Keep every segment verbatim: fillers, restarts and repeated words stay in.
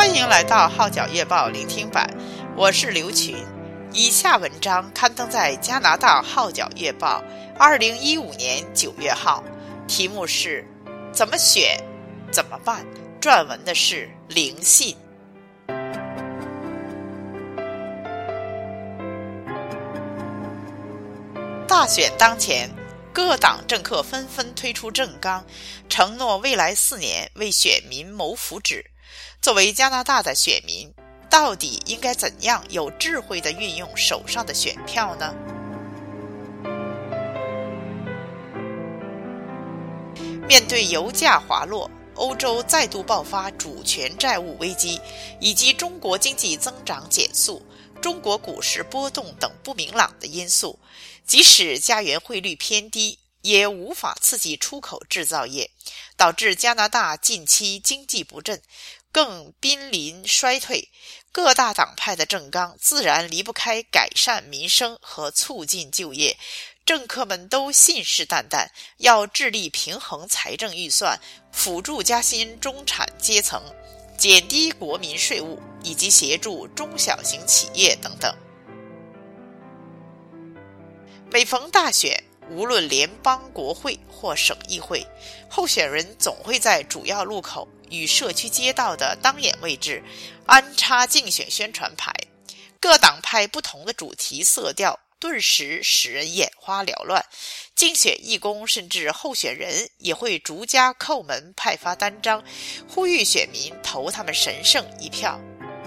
欢迎来到号角月报聆听版，我是刘群。以下文章刊登在加拿大号角月报二零一五年九月号，题目是怎么选怎么办，撰文的是灵信。大选当前，各党政客纷纷推出政纲，承诺未来四年为选民谋福祉。作为加拿大的选民，到底应该怎样有智慧地运用手上的选票呢？面对油价滑落，欧洲再度爆发主权债务危机，以及中国经济增长减速、中国股市波动等不明朗的因素，即使加元汇率偏低，也无法刺激出口制造业，导致加拿大近期经济不振，更濒临衰退。各大党派的政纲自然离不开改善民生和促进就业，政客们都信誓旦旦要致力平衡财政预算，辅助加薪中产阶层，减低国民税务，以及协助中小型企业等等。每逢大选，无论联邦国会或省议会，候选人总会在主要路口与社区街道的当眼位置安插竞选宣传牌，各党派不同的主题色调顿时使人眼花缭乱，竞选义工甚至候选人也会逐家叩门派发单张，呼吁选民投他们神圣一票。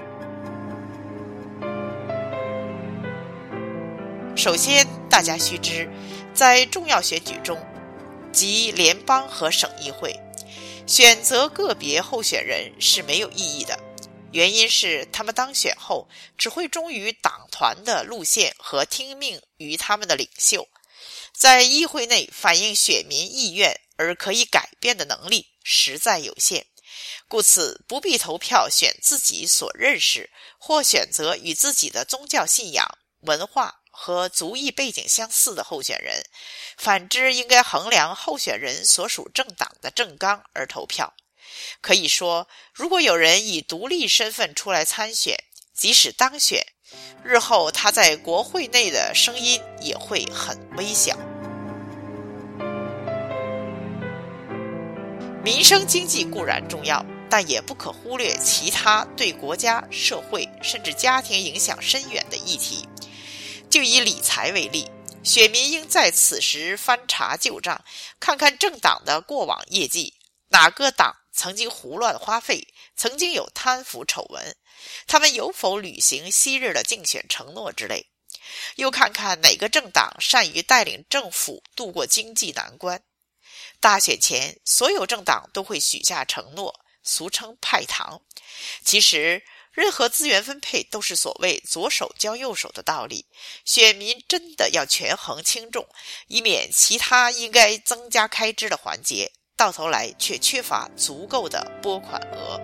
首先，大家须知，在重要选举中，即联邦和省议会，选择个别候选人是没有意义的，原因是他们当选后只会忠于党团的路线和听命于他们的领袖，在议会内反映选民意愿而可以改变的能力实在有限，故此不必投票选自己所认识或选择与自己的宗教信仰、文化和族裔背景相似的候选人，反之应该衡量候选人所属政党的政纲而投票。可以说，如果有人以独立身份出来参选，即使当选，日后他在国会内的声音也会很微小。民生经济固然重要，但也不可忽略其他对国家、社会甚至家庭影响深远的议题。就以理财为例，选民应在此时翻查旧账，看看政党的过往业绩，哪个党曾经胡乱花费，曾经有贪腐丑闻，他们有否履行昔日的竞选承诺之类。又看看哪个政党善于带领政府度过经济难关。大选前，所有政党都会许下承诺，俗称派糖。其实任何资源分配都是所谓左手交右手的道理，选民真的要权衡轻重，以免其他应该增加开支的环节，到头来却缺乏足够的拨款额。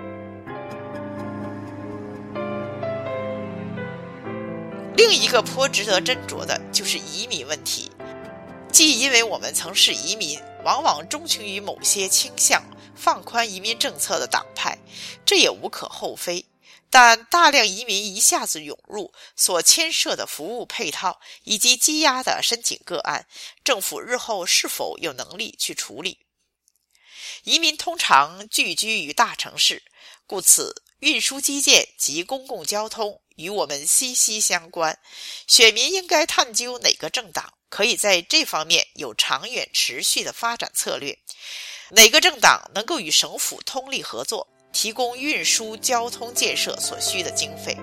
另一个颇值得斟酌的就是移民问题，既因为我们曾是移民，往往钟情于某些倾向放宽移民政策的党派，这也无可厚非。但大量移民一下子涌入，所牵涉的服务配套以及积压的申请个案，政府日后是否有能力去处理？移民通常聚居于大城市，故此运输基建及公共交通与我们息息相关。选民应该探究哪个政党可以在这方面有长远持续的发展策略，哪个政党能够与省府通力合作，提供运输交通建设所需的经费。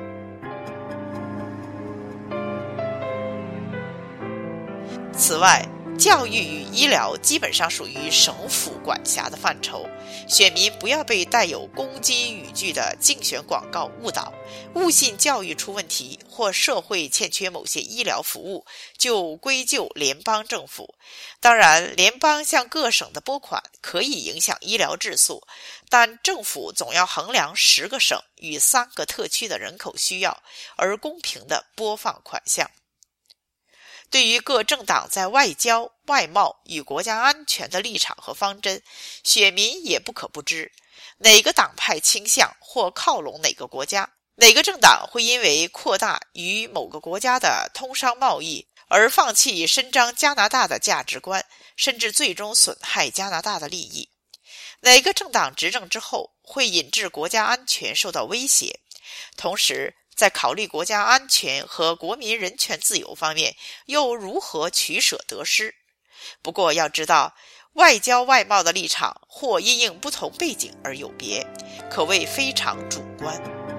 此外，教育与医疗基本上属于省府管辖的范畴，选民不要被带有攻击语句的竞选广告误导，误信教育出问题或社会欠缺某些医疗服务，就归咎联邦政府。当然，联邦向各省的拨款可以影响医疗质素，但政府总要衡量十个省与三个特区的人口需要，而公平地拨放款项。对于各政党在外交、外贸与国家安全的立场和方针，选民也不可不知。 哪个党派倾向或靠拢哪个国家，哪个政党会因为扩大与某个国家的通商贸易而放弃伸张加拿大的价值观，甚至最终损害加拿大的利益。哪个政党执政之后会引致国家安全受到威胁，同时在考虑国家安全和国民人权自由方面又如何取舍得失。不过要知道，外交外贸的立场或因应不同背景而有别，可谓非常主观。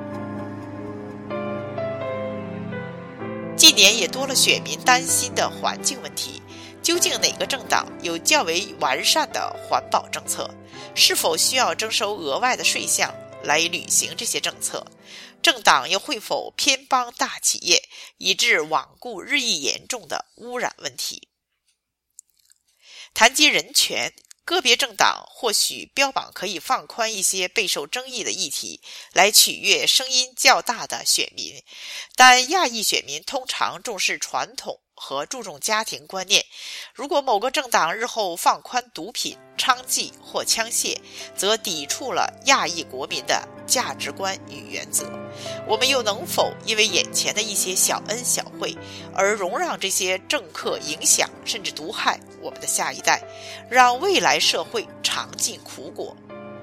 近年也多了选民担心的环境问题，究竟哪个政党有较为完善的环保政策？是否需要征收额外的税项来履行这些政策？政党又会否偏帮大企业，以致罔顾日益严重的污染问题？谈及人权，个别政党或许标榜可以放宽一些备受争议的议题，来取悦声音较大的选民，但亚裔选民通常重视传统和注重家庭观念。如果某个政党日后放宽毒品、娼妓或枪械，则抵触了亚裔国民的价值观与原则。我们又能否因为眼前的一些小恩小惠而容让这些政客影响甚至毒害我们的下一代，让未来社会尝尽苦果？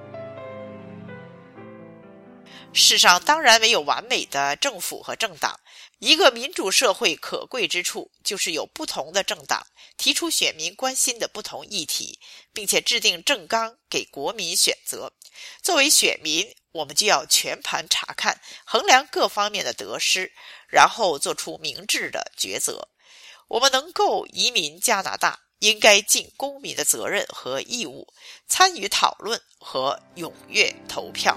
世上当然没有完美的政府和政党，一个民主社会可贵之处就是有不同的政党提出选民关心的不同议题，并且制定政纲给国民选择。作为选民，我们就要全盘查看，衡量各方面的得失，然后做出明智的抉择。我们能够移民加拿大，应该尽公民的责任和义务，参与讨论和踊跃投票。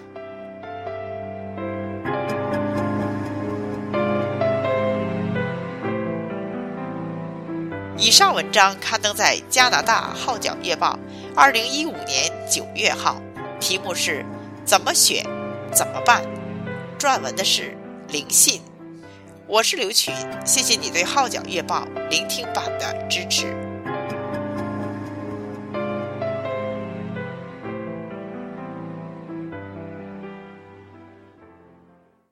以上文章刊登在加拿大号角月报二零一五年九月号，题目是怎么选怎么办，撰文的是林信。我是刘群，谢谢你对号角月报聆听版的支持。